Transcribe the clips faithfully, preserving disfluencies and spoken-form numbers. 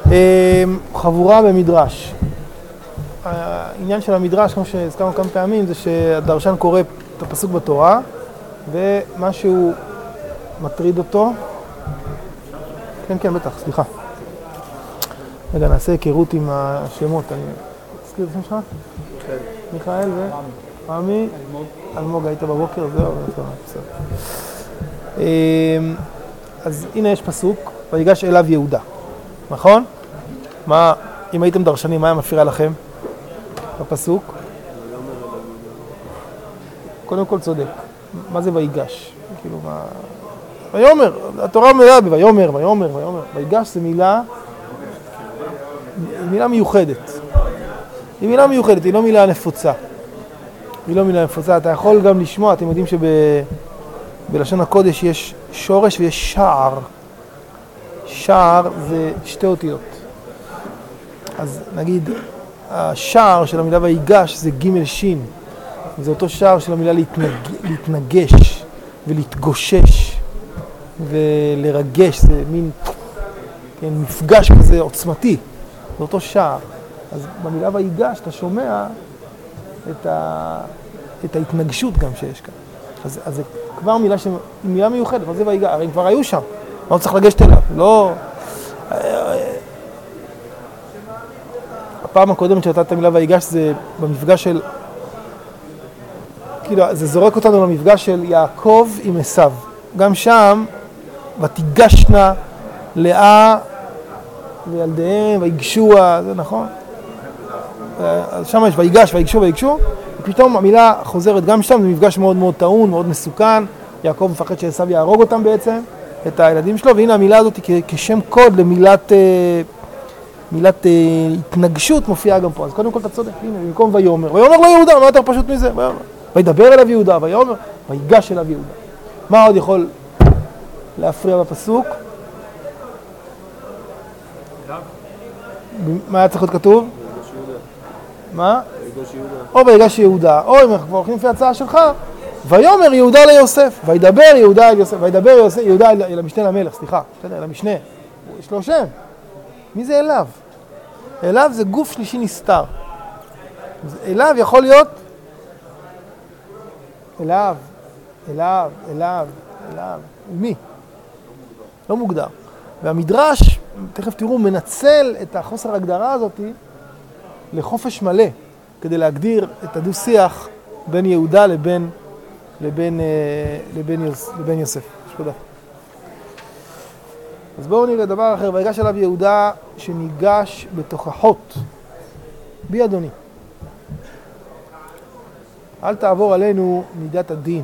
חבורה במדרש. העניין של המדרש, כמו שהזכרנו כמה פעמים, זה שהדרשן קורא את הפסוק בתורה, ומשהו מטריד אותו. כן, כן, בטח, סליחה. רגע, נעשה היכרות עם השמות. אני אזכיר את השם שלך? מיכאל. מיכאל ו... רמי? אלמוג. אלמוג, היית בבוקר? זהו, בסדר. אז הנה יש פסוק, ויגש אליו יהודה. נכון? מה, אם הייתם דרשנים, מה היה מפריע לכם בפסוק? קודם כל צודק. מה זה ויגש? כאילו, מה... ויאמר, התורה אומרת ויאמר, ויאמר, ויאמר. ויגש זה מילה, מילה מיוחדת. היא מילה מיוחדת, היא לא מילה נפוצה. היא לא מילה נפוצה. אתה יכול גם לשמוע, אתם יודעים שבלשון הקודש יש שורש ויש שער. שער זה שתי אותיות. אז נגיד, השער של המילה ויגש זה ג' שין. זה אותו שער של המילה להתנג... להתנגש ולהתגושש ולרגש. זה מין כן, מפגש כזה עוצמתי. זה אותו שער. אז במילה ויגש אתה שומע את, ה... את ההתנגשות גם שיש כאן. אז, אז זה כבר מילה, ש... מילה מיוחדת. מה זה ויגש? הרי הם כבר היו שם. לא צריך לגשת אליו. לא... הפעם הקודמת שהייתה את המילה ויגש זה במפגש של... כאילו, זה זורק אותנו למפגש של יעקב עם עשיו. גם שם, ותיגשנה לאה וילדיהם, ויגשוע, זה נכון? אז שם יש ויגש, ויגשו, ויגשו, ופתאום המילה חוזרת גם שם, זה מפגש מאוד מאוד טעון, מאוד מסוכן. יעקב מפחד שעשיו יהרוג אותם בעצם, את הילדים שלו, והנה המילה הזאת כשם קוד למילת... מילת אה, התנגשות מופיעה גם פה. אז קודם כל אתה צודק, הנה, במקום ויאמר. ויאמר לא יהודה, מה יותר פשוט מזה? ויאמר. וידבר אליו יהודה, ויאמר, ויגש אליו יהודה. מה עוד יכול להפריע בפסוק? מה היה צריך להיות כתוב? ויגש יהודה. מה? ויגש יהודה. או ויגש יהודה, או אם אנחנו הולכים לפי הצעה שלך, ויאמר יהודה ליוסף, וידבר יהודה אל יוסף, וידבר יוסף, יהודה אל המשנה למלך, סליחה, אל המשנה. יש לו שם. מי זה אליו? אליו זה גוף שלישי נסתר. אליו יכול להיות אליו, אליו, אליו, אליו. מי? לא מוגדר. והמדרש, תכף תראו, מנצל את החוסר הגדרה הזאת לחופש מלא, כדי להגדיר את הדו-שיח בין יהודה לבין, לבין, לבין, יוס, לבין יוסף. שכודה. אז בואו נראה דבר אחר, ויגש אליו יהודה שניגש בתוכחות. בי אדוני. אל תעבור עלינו מידת הדין.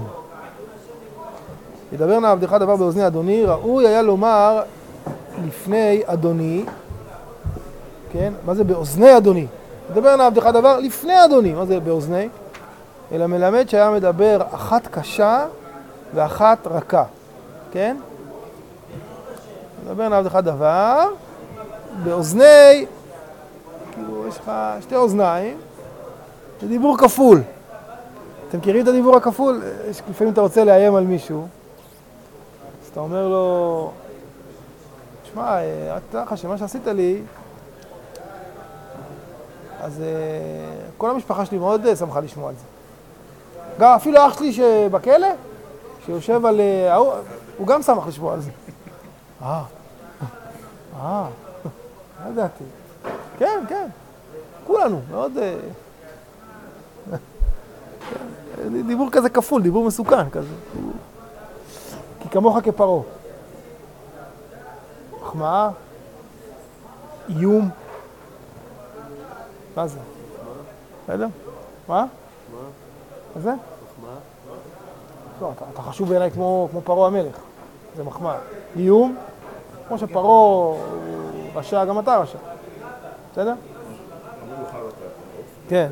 ידבר נא עבדך דבר באוזני אדוני, ראוי היה לומר לפני אדוני, כן? מה זה באוזני אדוני? ידבר נא עבדך דבר לפני אדוני, מה זה באוזני? אלא מלמד שהיה מדבר אחת קשה ואחת רכה, כן? ידבר נא עבדך דבר, באוזני, כאילו יש לך שתי אוזניים, זה דיבור כפול. אתם מכירים את הדיבור הכפול? לפעמים אתה רוצה לאיים על מישהו, אז אתה אומר לו, תשמע, אתה לך שמה שעשית לי, אז כל המשפחה שלי מאוד שמחה לשמוע על זה. גם אפילו אח שלי שבכלא, שיושב על... הוא גם שמח לשמוע על זה. אה, אה, לא ידעתי. כן, כן, כולנו, מאוד... דיבור כזה כפול, דיבור מסוכן כזה. כי כמוך כפרו. מחמאה, איום. מה זה? לא יודע? מה? מה זה? מחמאה. לא, אתה, אתה חשוב בעיניי כמו, כמו פרו המלך. זה מחמאה. איום, כמו שפרו רשע, גם אתה רשע. בסדר? כן.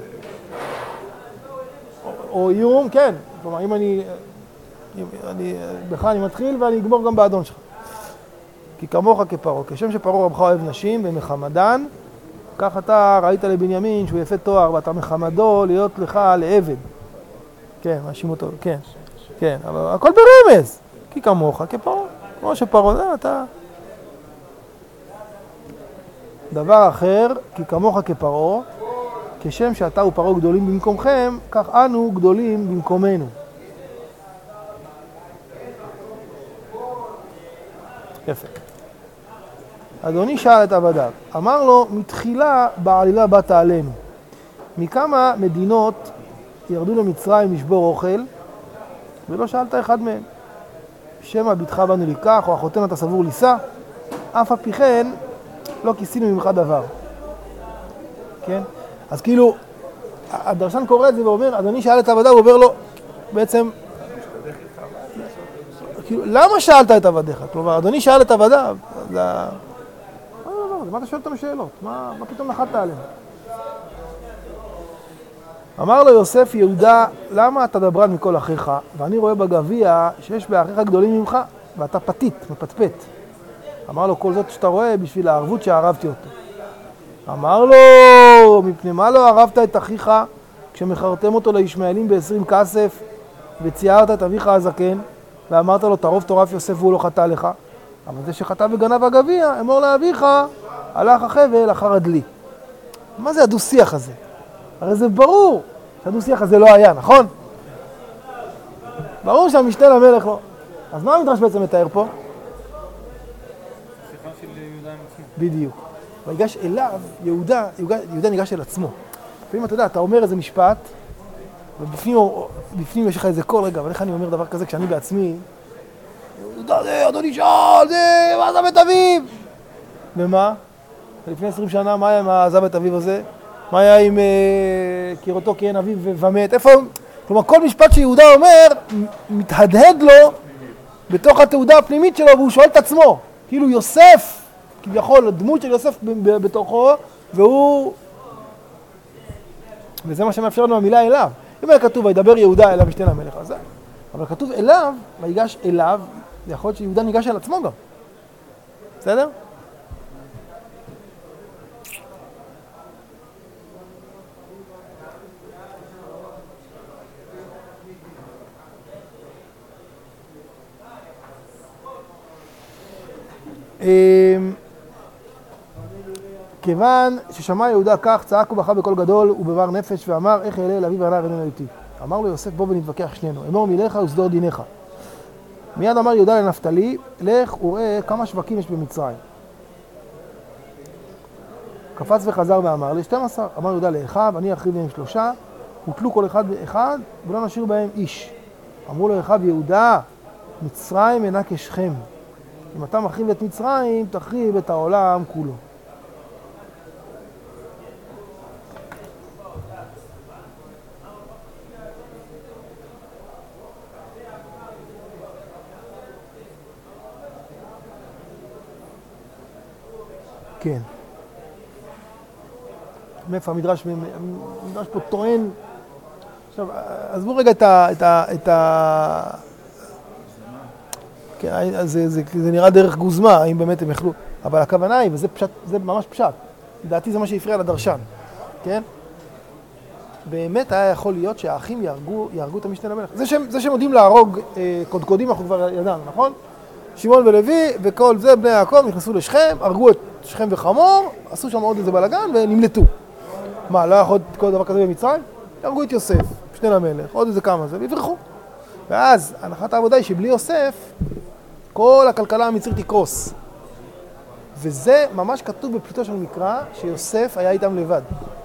או איום, כן. כלומר, אם אני, אם אני, בך אני מתחיל ואני אגמור גם באדון שלך. כי כמוך כפרו, כשם שפרו רבך אוהב נשים ומחמדן, כך אתה ראית לבנימין שהוא יפה תואר ואתה מחמדו להיות לך לעבד. כן, מאשים אותו, כן. כן, אבל הכל ברמז. כי כמוך כפרו, כמו שפרו, זה אתה... דבר אחר, כי כמוך כפרעה, כשם שאתה ופרעה גדולים במקומכם, כך אנו גדולים במקומנו. יפה. אדוני שאל את עבדיו, אמר לו, מתחילה בעלילה באת עלינו. מכמה מדינות ירדו למצרים לשבור אוכל, ולא שאלת אחד מהם. שמא ביתך בנו לקח, או אחותנו אתה סבור לישא, אף על פי כן לא כיסינו ממך דבר. כן? אז כאילו, הדרשן קורא את זה ואומר, אדוני שאל את עבדיו, הוא אומר לו, בעצם, כאילו, למה שאלת את עבדיך? כלומר, אדוני שאל את עבדיו, זה... לא, לא, לא, מה אתה שואל אותם שאלות? מה, מה פתאום נחת עליהם? אמר לו יוסף יהודה, למה אתה דברן מכל אחיך, ואני רואה בגביע שיש באחיך גדולים ממך, ואתה פתית, מפטפט. אמר לו, כל זאת שאתה רואה בשביל הערבות שערבתי אותו. אמר לו, מפני מה לא ערבת את אחיך כשמחרתם אותו לישמעאלים בעשרים כסף, וציירת את אביך הזקן, ואמרת לו, תרוב תורף יוסף והוא לא חטא לך. אבל זה שחטא וגנב הגביע, אמור לאביך, הלך החבל אחר הדלי. מה זה הדו-שיח הזה? הרי זה ברור שהדו-שיח הזה לא היה, נכון? ברור שהמשנה למלך לא. אז מה המדרש בעצם מתאר פה? שיחה של יהודה עם עצמו. בדיוק. ויגש אליו, יהודה, יהודה ניגש אל עצמו. לפעמים אתה יודע, אתה אומר איזה משפט, ובפנים בפנים יש לך איזה קול, רגע, אבל איך אני אומר דבר כזה כשאני בעצמי? יהודה זה, אדוני שאל, זה, מה עזב את אביו? ומה? לפני עשרים שנה, מה היה עם עזב את אביו הזה? מה היה עם קירותו כי אין אביו ומת? איפה? כלומר, כל משפט שיהודה אומר, מתהדהד לו בתוך התעודה הפנימית שלו, והוא שואל את עצמו. כאילו יוסף, כביכול, הדמות של יוסף בתוכו, והוא... וזה מה שמאפשר לנו המילה אליו. אם היה כתוב, וידבר יהודה אליו משנה למלך הזה, אבל כתוב אליו, ויגש אליו, זה יכול להיות שיהודה ניגש אל עצמו גם. בסדר? כיוון ששמע יהודה כך, צעק ובכה בקול גדול ובבר נפש ואמר, איך אעלה אל אבי ואנה איננו איתי. אמר לו יוסף, בוא ונתווכח שנינו, אמור מילך וסדור דיניך. מיד אמר יהודה לנפתלי, לך וראה כמה שווקים יש במצרים. קפץ וחזר ואמר ל-שתים עשרה. אמר יהודה לאחיו, אני אחריב מהם שלושה, הוטלו כל אחד באחד ולא נשאיר בהם איש. אמרו לו אחיו, יהודה, מצרים אינה כשכם. אם אתה מחריב את מצרים, תחריב את העולם כולו. כן. מאיפה המדרש, המדרש פה טוען. עכשיו, עזבו רגע את ה... את ה, את ה... כן, זה, זה, זה נראה דרך גוזמה, האם באמת הם יכלו. אבל הכוונה היא, וזה פשט, זה ממש פשט. לדעתי זה מה שהפריע לדרשן. כן? באמת היה יכול להיות שהאחים יהרגו, יהרגו את המשנה למלך. זה שהם, זה שהם יודעים להרוג אה, קודקודים, אנחנו כבר ידענו, נכון? שמעון ולוי וכל זה, בני יעקב, נכנסו לשכם, הרגו את שכם וחמור, עשו שם עוד איזה בלגן ונמלטו. מה, לא יכול להיות כל דבר כזה במצרים? הרגו את יוסף, משנה למלך, עוד איזה כמה זה, והברחו. ואז הנחת העבודה היא שבלי יוסף, כל הכלכלה המצרית תקרוס. וזה ממש כתוב בפליטו של מקרא, שיוסף היה איתם לבד.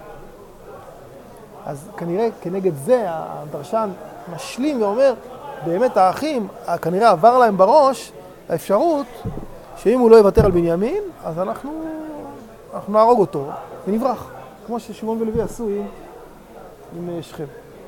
אז כנראה כנגד זה הדרשן משלים ואומר, באמת האחים, כנראה עבר להם בראש האפשרות שאם הוא לא יוותר על בנימין, אז אנחנו, אנחנו נהרוג אותו ונברח, כמו ששמעון ולוי עשו עם, עם שכם.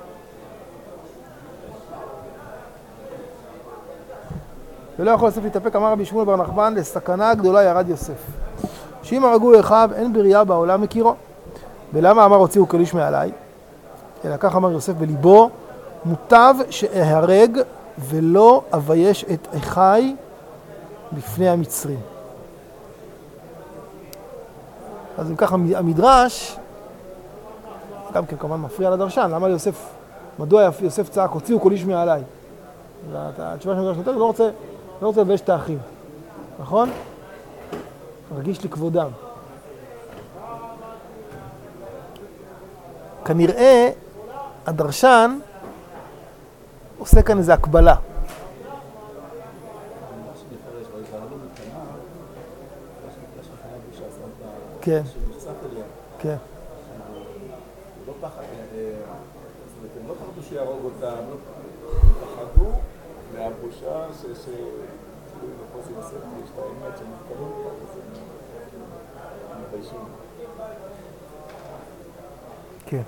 ולא יכול יוסף להתאפק, אמר רבי שמואל בר נחמן, לסכנה גדולה ירד יוסף. שאם הרגו אחיו, אין בריאה בעולם מכירו. ולמה אמר הוציאו כליש מעליי? אלא כך אמר יוסף בליבו, מוטב שאהרג ולא אבייש את אחי בפני המצרים. אז אם ככה המדרש, גם כן כמובן מפריע לדרשן, למה יוסף, מדוע יוסף צעק, הוציאו כל איש מעליי? התשובה של המדרש נותן, לא רוצה, לא רוצה לבייש את האחים, נכון? רגיש לכבודם. כנראה הדרשן עושה כאן איזו הקבלה. כן, כן. לא פחדו שיהרוג אותם, הם פחדו מהבושה שלפוס יוסף יש את האמת שמתקרבים אותם, הם מתביישים. כן.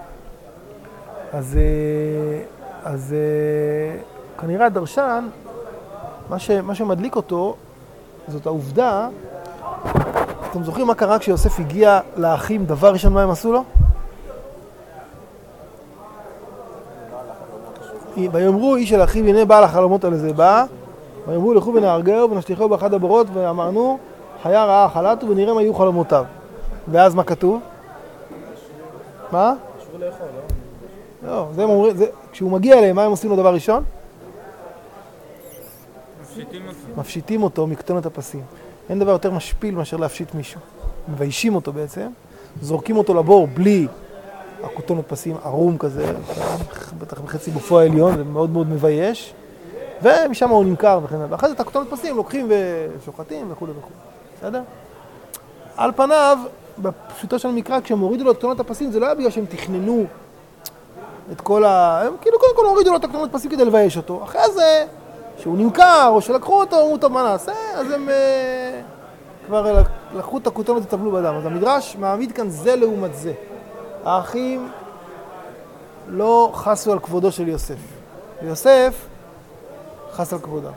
אז, אז כנראה הדרשן, מה, ש, מה שמדליק אותו, זאת העובדה, אתם זוכרים מה קרה כשיוסף הגיע לאחים, דבר ראשון מה הם עשו לו? ויאמרו איש אל אחיו, הנה בעל החלומות על זה בא, ויאמרו לכו ונהרגהו ונשליכהו באחד הבורות, ואמרנו חיה רעה חלתו ונראה מה יהיו חלומותיו. ואז מה כתוב? מה? קשור לאכול, לא? לא, זה הם אומרים, זה, כשהוא מגיע אליהם, מה הם עושים לו דבר ראשון? מפשיטים אותו. מפשיטים אותו מקטונת הפסים. אין דבר יותר משפיל מאשר להפשיט מישהו. מביישים אותו בעצם, זורקים אותו לבור בלי הקטונת פסים, ערום כזה, בטח בחצי גופו העליון, זה מאוד מאוד מבייש, ומשם הוא נמכר וכן הלאה. ואחרי זה את הקטונת פסים לוקחים ושוחטים וכו' וכו'. בסדר? על פניו, בפשוטו של המקרא, כשהם הורידו לו את קטונת הפסים, זה לא היה בגלל שהם תכננו את כל ה... הם כאילו קודם כל הורידו לו את הקטונת פסים כדי לבייש אותו. אחרי זה, שהוא נמכר או שלקחו אותו, אמרו טוב מה נעשה, אז הם כבר לקחו את הקטונת וטבלו בדם. אז המדרש מעמיד כאן זה לעומת זה. האחים לא חסו על כבודו של יוסף, ויוסף חס על כבודם.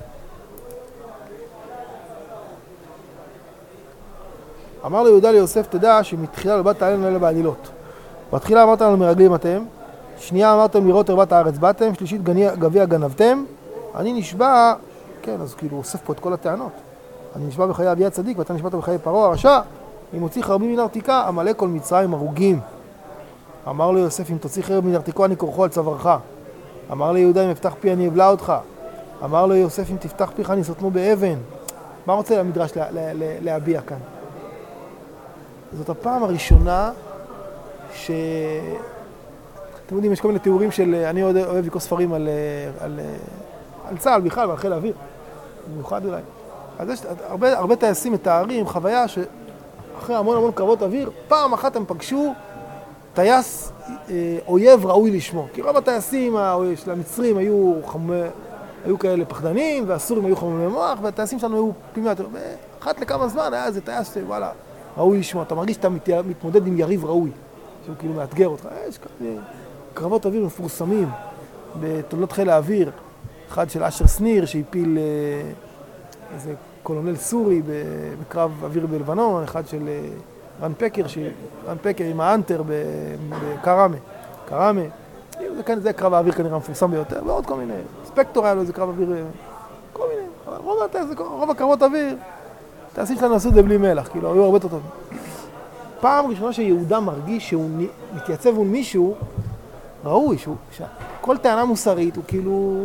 אמר לו יהודה ליוסף, תדע שמתחילה לא באת עלינו אלא בעלילות. בתחילה אמרת לנו מרגלים אתם, שנייה אמרתם לראות הרבת הארץ באתם, שלישית גביע גנבתם, אני נשבע, כן, אז כאילו אוסף פה את כל הטענות. אני נשבע בחיי אבי הצדיק ואתה נשבעת בחיי פרעה הרשע, אם הוציא חרבי מן ארתיקה, המלא כל מצרים הרוגים. אמר לו יוסף, אם תוציא חרב מן ארתיקו אני כורחו על צווארך. אמר לו יהודה, אם אפתח פי אני אבלע אותך. אמר לו יוסף, אם תפתח פיך אני סותמו באבן. מה רוצה המדרש לה, לה, לה, להביע כאן? זאת הפעם הראשונה ש... אתם יודעים, יש כל מיני תיאורים של... אני אוהב לקרוא ספרים על, על, על צה"ל בכלל ועל חיל האוויר. במיוחד אולי. אז יש הרבה, הרבה טייסים מתארים חוויה שאחרי המון המון קרבות אוויר, פעם אחת הם פגשו טייס אה, אויב ראוי לשמו. כי רוב הטייסים של המצרים היו, חמ... היו כאלה פחדנים, והסורים היו חמומי מוח, והטייסים שלנו היו פנימי יותר. ואחת לכמה זמן היה איזה טייס שוואלה, ראוי לשמו. אתה מרגיש שאתה מת... מתמודד עם יריב ראוי, שהוא כאילו מאתגר אותך. יש כאלה קרבות אוויר מפורסמים בתולדות חיל האוויר. אחד של אשר שניר שהפיל... אה, איזה קולונל סורי בקרב אוויר בלבנון, אחד של רן פקר, רן פקר עם האנטר בקראמה. קראמה, זה, כאן, זה קרב האוויר כנראה המפורסם ביותר, ועוד כל מיני. ספקטור היה לו איזה קרב אוויר, כל מיני. אבל רוב, רוב הקרבות אוויר, טייסים שלנו עשו את זה בלי מלח, כאילו, היו הרבה טובים. פעם ראשונה שיהודה מרגיש שהוא מתייצב מול מישהו ראוי, שהוא, כל טענה מוסרית הוא כאילו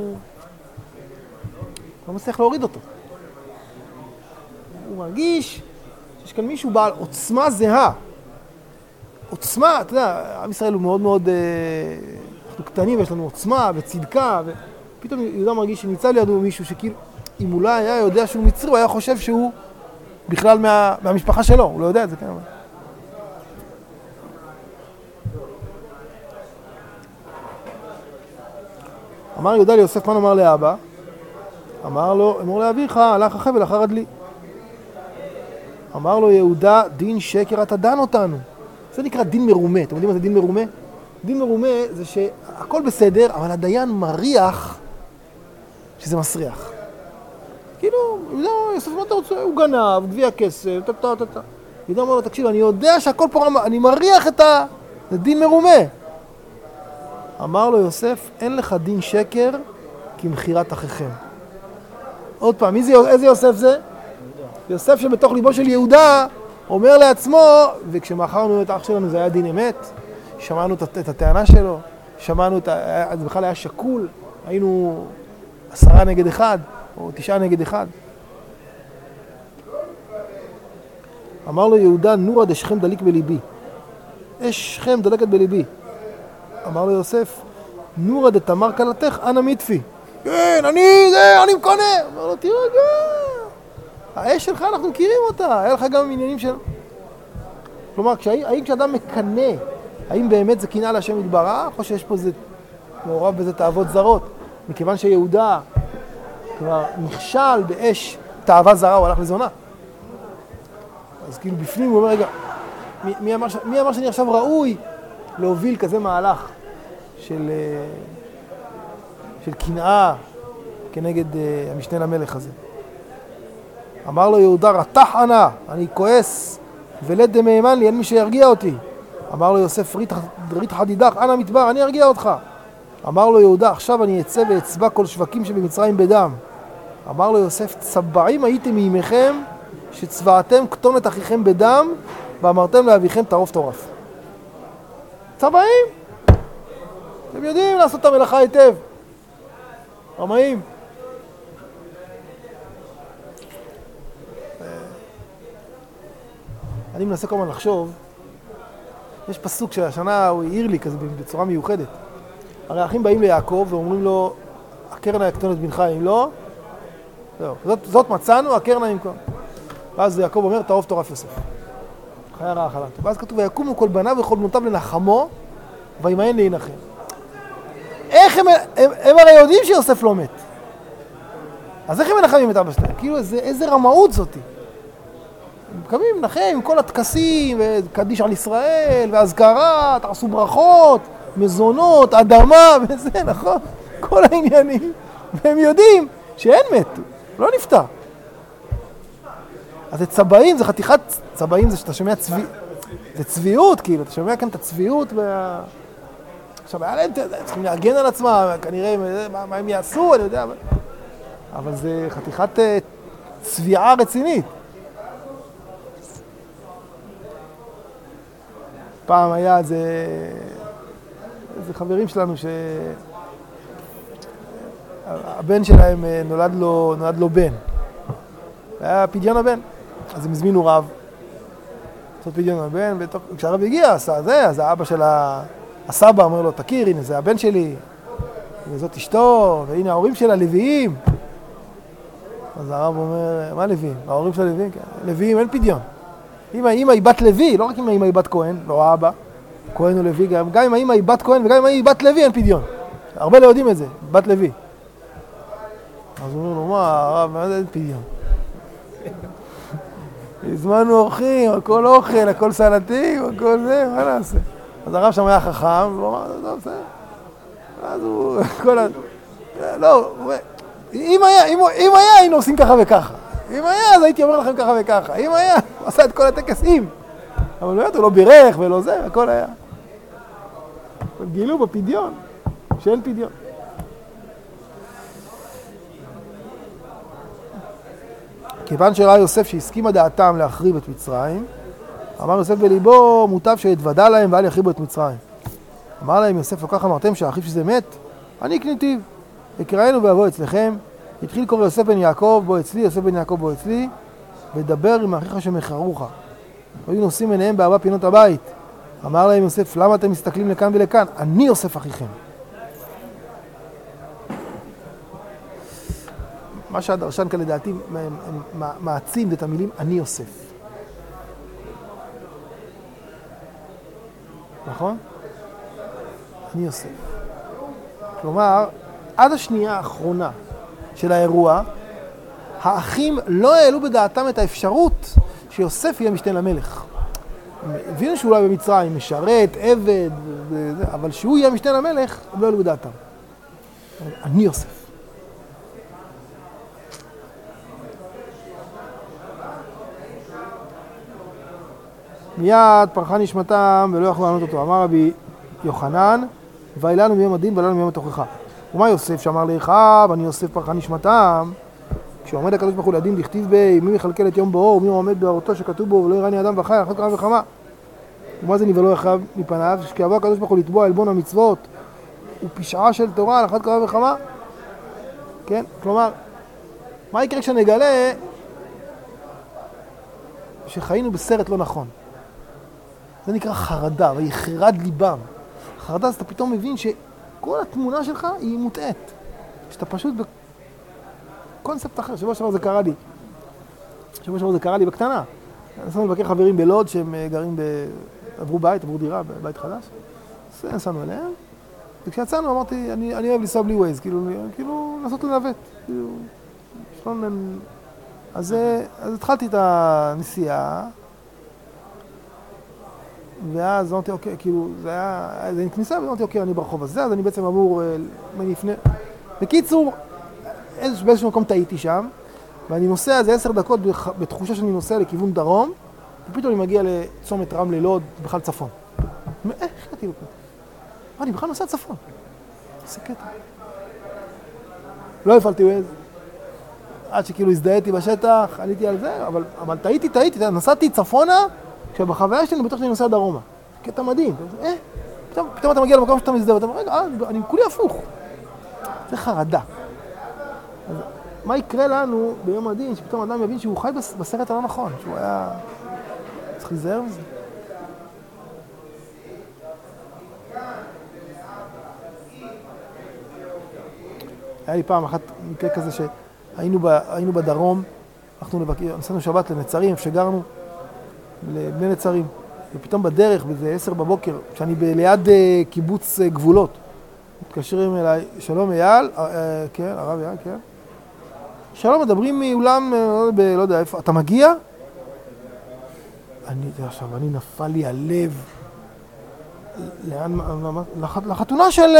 לא מצליח להוריד אותו. הוא מרגיש שיש כאן מישהו בעל עוצמה זהה. עוצמה, אתה יודע, עם ישראל הוא מאוד מאוד, אנחנו קטנים ויש לנו עוצמה וצדקה, ופתאום יהודה מרגיש שניצב לידו מישהו שכאילו, אם אולי היה יודע שהוא מצרי, הוא היה חושב שהוא בכלל מה, מהמשפחה שלו, הוא לא יודע את זה, כן. אמר יהודה ליוסף, מה נאמר לאבא? אמר לו, אמור לאביך, הלך החבל אחר הדלי. אמר לו יהודה, דין שקר אתה דן אותנו. זה נקרא דין מרומה. אתם יודעים מה זה דין מרומה? דין מרומה זה שהכל בסדר, אבל הדיין מריח שזה מסריח. כאילו, לא, יוסף, מה אתה רוצה? הוא גנב, גביע כסף, טטה, טטה. יהודה אמר לו, תקשיב, אני יודע שהכל פה, אני מריח את ה... זה דין מרומה. אמר לו יוסף, אין לך דין שקר כמחירת אחיכם. עוד פעם, איזה יוסף זה? יוסף שבתוך ליבו של יהודה אומר לעצמו, וכשמאחרנו את האח שלנו זה היה דין אמת, שמענו את הטענה שלו, שמענו את ה... זה בכלל היה שקול, היינו עשרה נגד אחד, או תשעה נגד אחד. אמר לו יהודה, נורא דשכם דליק בליבי. אש שכם דולקת בליבי. אמר לו יוסף, נורא דתמר כלתך, אנא מיטפי. כן, אני זה, אני מקונה. אמר לו, תירגע. האש שלך, אנחנו מכירים אותה. היה לך גם עניינים של... כלומר, האם כשאדם מקנה, האם באמת זה קנאה להשם יתברך, או שיש פה זה מעורב בזה תאוות זרות? מכיוון שיהודה כבר נכשל באש תאווה זרה, הוא הלך לזונה. אז כאילו בפנים הוא אומר, רגע, מי, מי, אמר, מי אמר שאני עכשיו ראוי להוביל כזה מהלך של, של קנאה כנגד המשנה למלך הזה? אמר לו יהודה, רתח ענה, אני כועס ולד דמיימן לי, אין מי שירגיע אותי. אמר לו יוסף, רית חדידך, אנא מדבר, אני ארגיע אותך. אמר לו יהודה, עכשיו אני אצא ואצבע כל שווקים שבמצרים בדם. אמר לו יוסף, צבעים הייתם מימיכם שצבעתם כתונת אחיכם בדם ואמרתם לאביכם טרוף טורף. צבעים. אתם יודעים לעשות את המלאכה היטב. רמאים. אני מנסה כל הזמן לחשוב, יש פסוק שהשנה הוא העיר לי כזה בצורה מיוחדת. הרי האחים באים ליעקב ואומרים לו, הקרן יקטון את בנך, אם לא, זהו. זאת, זאת מצאנו, הקרן ימכור. ואז יעקב אומר, טרוף טורף יוסף. חיה רעה חלת. ואז כתוב, ויקומו כל בניו וכל בנותיו לנחמו, וימיין להנחם. איך הם, הם, הם הרי יודעים שיוסף לא מת. אז איך הם מנחמים את אבא שלהם? כאילו, איזה, איזה רמאות זאתי. הם קמים לנחם עם כל התקסים, וקדיש על ישראל, והזכרה, תעשו ברכות, מזונות, אדמה, וזה, נכון? כל העניינים. והם יודעים שאין מתו, לא נפטר. אז זה צבעים, זה חתיכת צבעים, זה שאתה שומע צבי... זה צביעות, כאילו, אתה שומע כאן את הצביעות וה... עכשיו, היה להם, צריכים להגן על עצמם, כנראה, מה, מה הם יעשו, אני יודע, אבל זה חתיכת צביעה רצינית. פעם היה איזה, איזה חברים שלנו ש... הבן שלהם נולד לו, נולד לו בן. היה פדיון הבן. אז הם הזמינו רב. לעשות פדיון הבן, וכשהרב הגיע, עשה זה, אז האבא של הסבא אומר לו, תכיר, הנה זה הבן שלי, וזאת אשתו, והנה ההורים שלה, לוויים. אז הרב אומר, מה לוויים? ההורים של הלוויים? לוויים, אין פדיון. אם האמא היא בת לוי, לא רק אם האמא היא בת כהן, לא האבא, כהן או לוי, גם, גם אם האמא היא בת כהן וגם אם היא בת לוי, אין פדיון. הרבה לא יודעים את זה, בת לוי. אז הוא אומר לו, מה, הרב, מה זה אין פדיון? הזמנו אורחים, הכל אוכל, הכל סלטים, הכל זה, מה נעשה? אז הרב שם היה חכם, והוא אמר, לא, בסדר. אז הוא, כל ה... לא, אם היה, אם, אם היה, היינו עושים ככה וככה. אם היה, אז הייתי אומר לכם ככה וככה. אם היה, הוא עשה את כל הטקס עם. אבל באמת, הוא לא בירך ולא זה, הכל היה. גילו בפדיון, שאין פדיון. כיוון שראה יוסף שהסכימה דעתם להחריב את מצרים, אמר יוסף בליבו, מוטב שיתוודע להם ואל יחריבו את מצרים. אמר להם יוסף, לא כך אמרתם שהאחיו שזה מת? אני קניתיו, יקראנו ואבוא אצלכם. התחיל קורא יוסף בן יעקב, בוא אצלי, יוסף בן יעקב בוא אצלי, ודבר עם אחיך שמחרוך. היו נושאים עיניהם בארבע פינות הבית. אמר להם יוסף, למה אתם מסתכלים לכאן ולכאן? אני יוסף אחיכם. מה שהדרשן כאן לדעתי מעצים את המילים אני יוסף. נכון? אני יוסף. כלומר, עד השנייה האחרונה של האירוע, האחים לא העלו בדעתם את האפשרות שיוסף יהיה משנה למלך. הם הבינו שהוא אולי במצרים, משרת, עבד, אבל שהוא יהיה משנה למלך, הם לא העלו בדעתם. אני יוסף. מיד פרחה נשמתם ולא יכלו לענות אותו. אמר רבי יוחנן, ואילנו מיום הדין ואילנו מיום התוכחה. ומה יוסף שאמר לאחיו, אני יוסף פרחה נשמתם, כשעומד הקדוש ברוך הוא לדין דכתיב בי, מי יכלכל את יום בואו, ומי עומד באורתו שכתוב בו, ולא יראני אדם וחי, אחת כמה וכמה. ומה זה נבלו יחב מפניו, שכיבוא הקדוש ברוך הוא לתבוע עלבון המצוות, ופשעה של תורה על אחת כמה וכמה. כן? כלומר, מה יקרה כשנגלה שחיינו בסרט לא נכון? זה נקרא חרדה, ויחרד ליבם. חרדה, אז אתה פתאום מבין שכל התמונה שלך היא מוטעת. שאתה פשוט בקונספט אחר. שבוע שעבר זה קרה לי. שבוע שעבר זה קרה לי בקטנה. נסענו לבקר חברים בלוד שהם גרים, ב... עברו בית, עברו דירה, בית חדש. אז נסענו אליהם. וכשיצאנו אמרתי, אני, אני אוהב לנסוע בלי ווייז, כאילו, כאילו, לנסות לנווט. כאילו, שלום, אז, אז התחלתי את הנסיעה, ואז אמרתי, אוקיי, כאילו, זה היה, זה נכניסה, ואמרתי, אוקיי, אני ברחוב הזה, אז אני בעצם אמור, אני לפני... בקיצור, באיזשהו מקום טעיתי שם, ואני נוסע איזה עשר דקות בתחושה שאני נוסע לכיוון דרום, ופתאום אני מגיע לצומת רמלה לוד, בכלל צפון. איך הגעתי לו פה? אני בכלל נוסע צפון. זה קטע. לא הפעלתי ווייז. עד שכאילו הזדהיתי בשטח, עליתי על זה, אבל, אבל טעיתי, טעיתי, נסעתי צפונה, כשבחוויה שלי אני בטוח שאני נוסע דרומה. קטע מדהים. אה, פתאום, פתאום אתה מגיע למקום שאתה מזדהה, ואתה אומר, רגע, אה, אני כולי הפוך. זה חרדה. אז מה יקרה לנו ביום הדין, שפתאום אדם יבין שהוא חי בסרט הלא נכון, שהוא היה... צריך להיזהר מזה. היה לי פעם אחת מקרה כזה שהיינו ב, היינו בדרום, אנחנו לבקר, נסענו שבת לנצרים, איפה שגרנו, לבני נצרים, ופתאום בדרך, באיזה עשר בבוקר, כשאני ליד קיבוץ גבולות, מתקשרים אליי, שלום אייל, אה, כן, הרב אייל, כן. שלום, מדברים מאולם, ב, לא יודע איפה, אתה מגיע? אני, עכשיו, אני נפל לי הלב, לאן, לח, לחתונה של...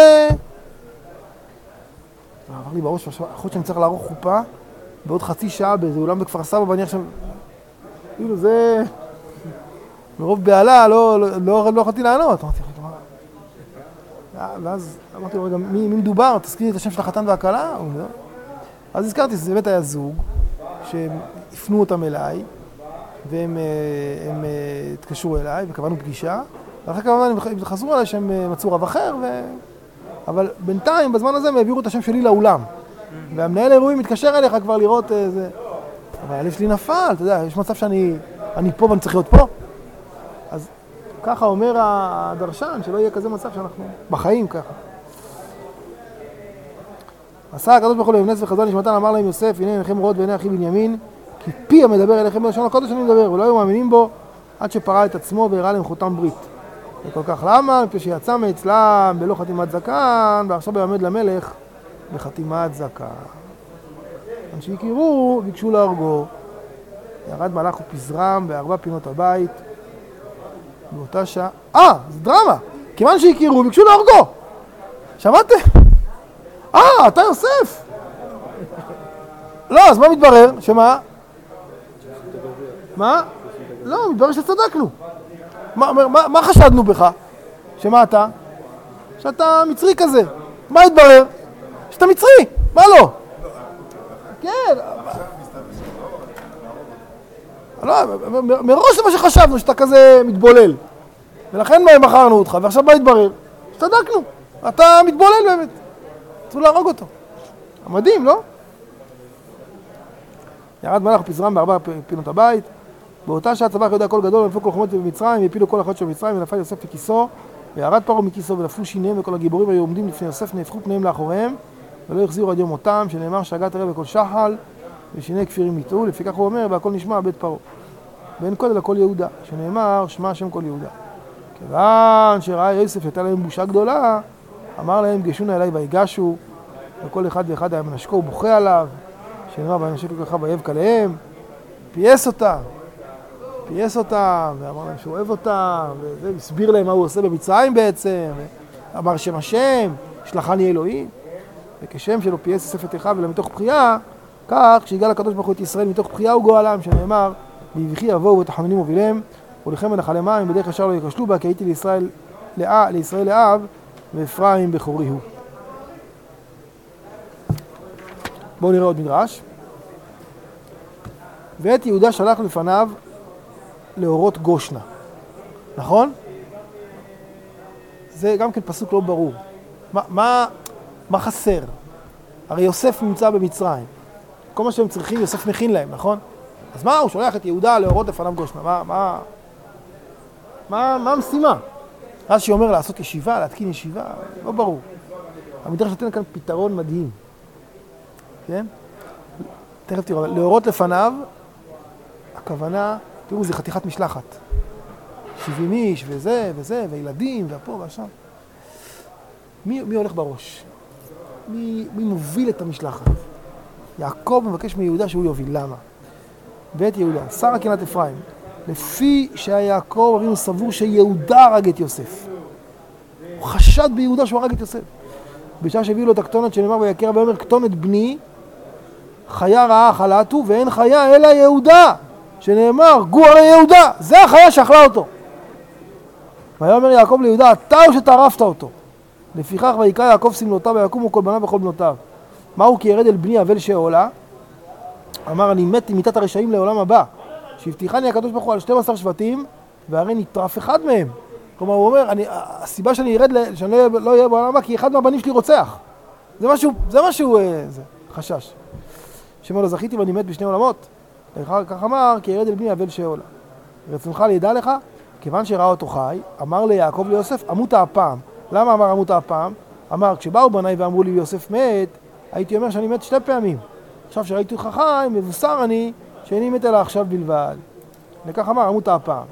עבר לי בראש, יכול שאני צריך לערוך חופה בעוד חצי שעה באיזה אולם בכפר סבא, ואני עכשיו... כאילו זה... מרוב בעלה, לא, לא, לא, לא יכולתי לענות. אמרתי, רגע, מה? ואז אמרתי לו, רגע, מי, מי מדובר? תזכיר לי את השם של החתן והכלה? אז הזכרתי שזה באמת היה זוג, שהם הפנו אותם אליי, והם הם, התקשרו אליי, וקבענו פגישה, ואחר כך הם חזרו אליי שהם מצאו רב אחר, ו... אבל בינתיים, בזמן הזה, הם העבירו את השם שלי לאולם. והמנהל האירועים מתקשר אליך כבר לראות איזה... אבל הלב שלי נפל, אתה יודע, יש מצב שאני אני פה ואני צריך להיות פה. אז ככה אומר הדרשן, שלא יהיה כזה מצב שאנחנו בחיים ככה. עשה הקדוש ברוך הוא לבנס וחזון נשמתן, אמר להם יוסף, הנה עיניכם רואות בעיני אחי בנימין, כי פי המדבר אליכם בלשון הקודש אני מדבר, ולא היו מאמינים בו עד שפרע את עצמו והראה להם חותם ברית. וכל כך למה? מפני שיצא מאצלם בלא חתימת זקן, ועכשיו יעמד למלך בחתימת זקן. אנשים הכירו, ביקשו להרגו. ירד מלאך ופזרם בארבע פינות הבית. באותה שעה... אה, זה דרמה! כיוון שהכירו, ביקשו להרגו. שמעתם? אה, אתה יוסף! לא, אז מה מתברר? שמה? מה? לא, מתברר שצדקנו. מה, מה, מה חשדנו בך? שמה אתה? שאתה מצרי כזה. מה התברר? שאתה מצרי. מה לא? כן. לא, מראש זה מה שחשבנו, שאתה כזה מתבולל. ולכן מה בחרנו אותך, ועכשיו מה התברר? שצדקנו. אתה מתבולל באמת. צריכו להרוג אותו. מדהים, לא? ירד מלאך ופזרם בארבע פינות הבית. באותה שעה צבח יהודה קול גדול, ונפלו כל חומות במצרים, והפילו כל החיות של מצרים, ונפל יוסף לכיסו, וירד פרעה מכיסו, ונפלו שיניהם, וכל הגיבורים היו עומדים לפני יוסף, נהפכו פניהם לאחוריהם, ולא החזירו עד יום מותם, שנאמר שגת ערב וכל שחל, ושיני כפירים יטעו, לפיכך הוא אומר, והכל נשמע בית פרעה. ואין קוד אלא קול יהודה, שנאמר, שמע השם קול יהודה. כיוון שראה יוסף שהייתה להם בושה גדולה, אמר להם, גשונה אליי ויגשו, וכל אחד ואחד היה מנשקו ובוכה עליו, שנאמר, וינשק לכך ויבכה עליהם, פייס אותם. פייס אותם, ואמר להם שהוא אוהב אותם, וזה, הסביר להם מה הוא עושה במצרים בעצם, אמר שם השם, שלחני אלוהים, וכשם שלו פייס יוסף את אחיו ולמתוך בחייה, כך כשהגע לקדוש ברוך הוא את ישראל מתוך בחייה וגואלם, שנאמר, ויבכי יבואו ותחנונים מובילם, ולכם מנחלי מים, בדרך ישר לא יקשלו בה, כי הייתי לישראל, לאה, לישראל לאב, ואפרים בכורי הוא. בואו נראה עוד מדרש. ואת יהודה שלח לפניו לאורות גושנה. נכון? זה גם כן פסוק לא ברור. מה, מה, מה חסר? הרי יוסף נמצא במצרים. כל מה שהם צריכים, יוסף מכין להם, נכון? אז מה? הוא שולח את יהודה לאורות לפניו גושנה. מה, מה, מה, מה המשימה? אז שאומר לעשות ישיבה, להתקין ישיבה, לא ברור. המדרש נותן כאן פתרון מדהים. כן? תכף תראו, להורות לפניו, הכוונה, תראו, זה חתיכת משלחת. שבעים איש, וזה, וזה, וילדים, והפה והשם. מי, מי הולך בראש? מי, מי מוביל את המשלחת? יעקב מבקש מיהודה שהוא יוביל. למה? בית יהודה, שרה קהילת אפרים, לפי שהיעקב אבינו סבור שיהודה הרג את יוסף. הוא חשד ביהודה שהוא הרג את יוסף. בשעה שהביאו לו את הקטונת שנאמר ויקרא ואומר, קטונת בני, חיה רעה חלטו, ואין חיה אלא יהודה, שנאמר, גו הרי יהודה, זה החיה שאכלה אותו. ויאמר יעקב ליהודה, אתה או שטרפת אותו. לפיכך ויקרא יעקב סמלותיו ויקומו כל בניו וכל בנותיו. מהו כי ירד אל בני אבל שאולה? אמר, אני מת עם מיתת הרשעים לעולם הבא. שהבטיחני הקדוש ברוך הוא על שנים עשר שבטים, והרי נטרף אחד מהם. כלומר, הוא אומר, אני, הסיבה שאני ירד, שאני לא אהיה בעולם הבא, כי אחד מהבנים שלי רוצח. זה משהו, זה משהו, זה, חשש. שאומר לו, זכיתי ואני מת בשני עולמות. כך אמר, כי ירד אל בני אבל שאולה. רצונך לידע לך, כיוון שראה אותו חי, אמר ליעקב ליוסף, אמות הפעם. למה אמר אמות הפעם? אמר, כשבאו בניי ואמרו לי יוסף מת, הייתי אומר שאני מת שתי פעמים. עכשיו שראיתי אותך חי, מבוסר אני, שאיני מת אלא עכשיו בלבד. וכך אמר, אמות הפעם.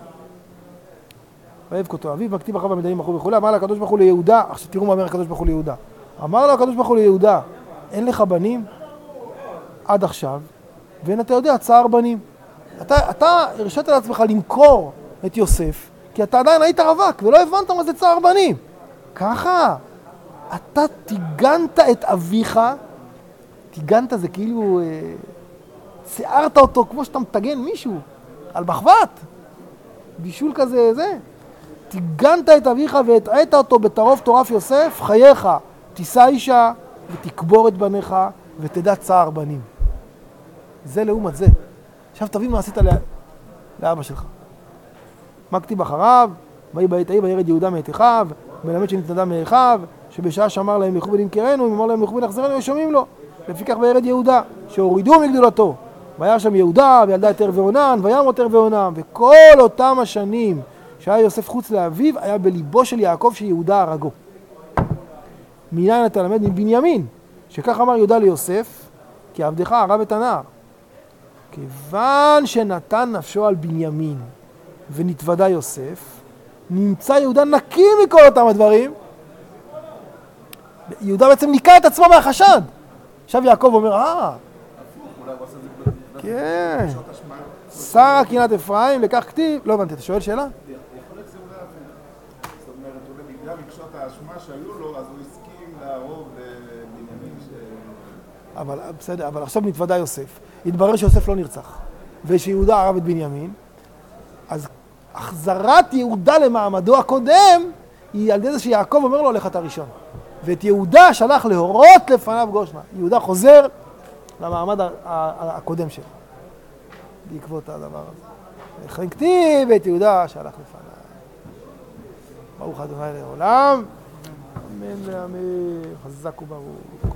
ויבך אותו אביו, מכתיב אחריו המדעים וכו' וכו'. אמר לה הקדוש ברוך הוא ליהודה, עכשיו תראו מה אומר הקדוש ברוך הוא ליהודה. אמר לו הקדוש ברוך הוא ליהודה, אין לך בנים עד עכשיו, ואין אתה יודע צער בנים. אתה, אתה הרשית לעצמך למכור את יוסף, כי אתה עדיין היית רווק, ולא הבנת מה זה צער בנים. ככה, אתה תיגנת את אביך, תיגנת זה כאילו, אה, שיערת אותו כמו שאתה מתגן מישהו, על מחבת, בישול כזה, זה. תיגנת את אביך והטעית אותו בטרוף טורף יוסף, חייך, תישא אישה ותקבור את בניך ותדע צער בנים. זה לעומת זה. עכשיו תבין מה עשית לה... לאבא שלך. מה כתיב אחריו? ויהי בעת ההיא וירד יהודה מאת אחיו, מלמד שנתנדע מאחיו, שבשעה שאמר להם לכו ונמכרנו, אם אמר להם לכו ונחזרנו, ושומעים לו. לפיכך וירד יהודה, שהורידו מגדולתו. והיה שם יהודה וילדה את ער ועונן, וימות ער ועונן, וכל אותם השנים שהיה יוסף חוץ לאביו, היה בליבו של יעקב שיהודה הרגו. מניין אתה למד מבנימין, שכך אמר יהודה ליוסף, כי עבדך הרב את הנער. כיוון שנתן נפשו על בנימין ונתוודע יוסף, נמצא יהודה נקי מכל אותם הדברים. יהודה בעצם ניקה את עצמו מהחשד. עכשיו יעקב אומר, אה, כן, שרה קהילת אפרים, וכך כתיב, לא הבנתי, אתה שואל שאלה? יכול להיות זה אולי הפוך. זאת אומרת, אולי בגלל רגשות האשמה שהיו לו, אז הוא הסכים להרוג בנימין ש... אבל בסדר, אבל עכשיו נתוודע יוסף. התברר שיוסף לא נרצח, ושיהודה הרג את בנימין, אז החזרת יהודה למעמדו הקודם, היא על ידי זה שיעקב אומר לו, לך אתה ראשון. ואת יהודה שלח להורות לפניו גושנה. יהודה חוזר למעמד הקודם שלו, בעקבות הדבר הזה. וכן כתיב את יהודה שלח לפניו. ברוך ה' לעולם, אמן ואמן, חזק וברוך.